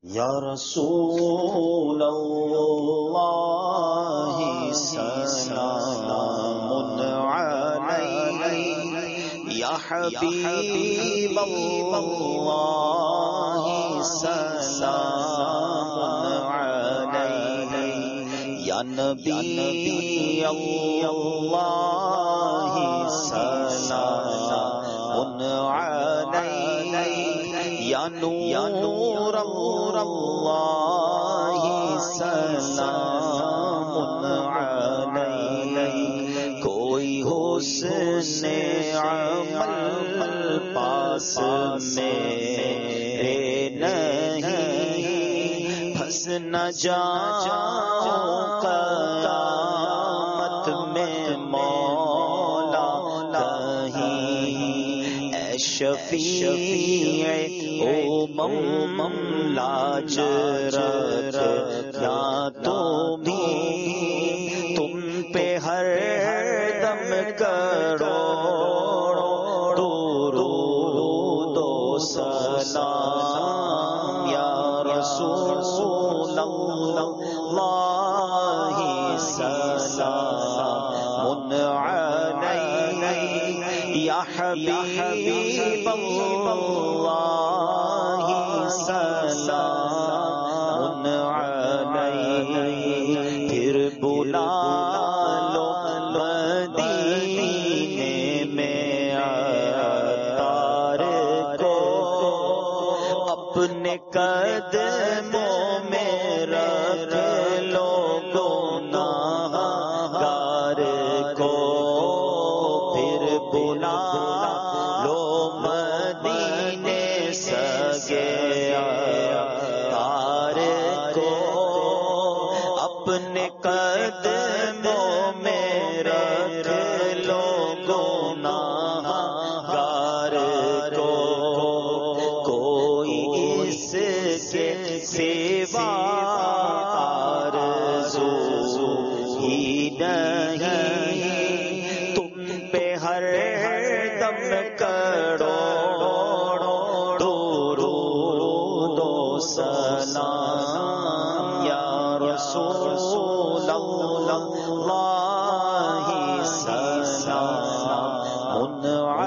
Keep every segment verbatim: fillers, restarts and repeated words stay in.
یا رسول اللہ سلام علیک، یا حبیب اللہ سلام علیک، یا نبی اللہ سلام علیک، یا نور اللہ سلام علیک۔ کوئی حسن عمل پاس میرے نہیں، پھنس نہ جاؤں قیامت میں مولا کہیں، اے شفیع امم لاج رکھنا تمہیں، تم پہ ہر دم کروڑوں درود و سلام، یا رسول اللہ سلام علیک، یا حبیب اللہ سلام علیک۔ پھر بلا لو مدینے میں عطار کو، اپنے قدموں میں رکھ لو گناہگار کو۔ پھر بلا لو مدینے سگے عطار کو، اپنے قدموں میں رکھ لو گناہگار کو۔ کوئی اس کے سوا آرزو ہی نہیں، تم پہ ہر دم کروڑوں درود و سلام، یا رسول اللہ سلام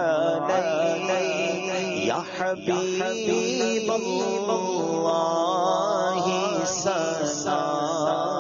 علیک، یا حبیب اللہ سلام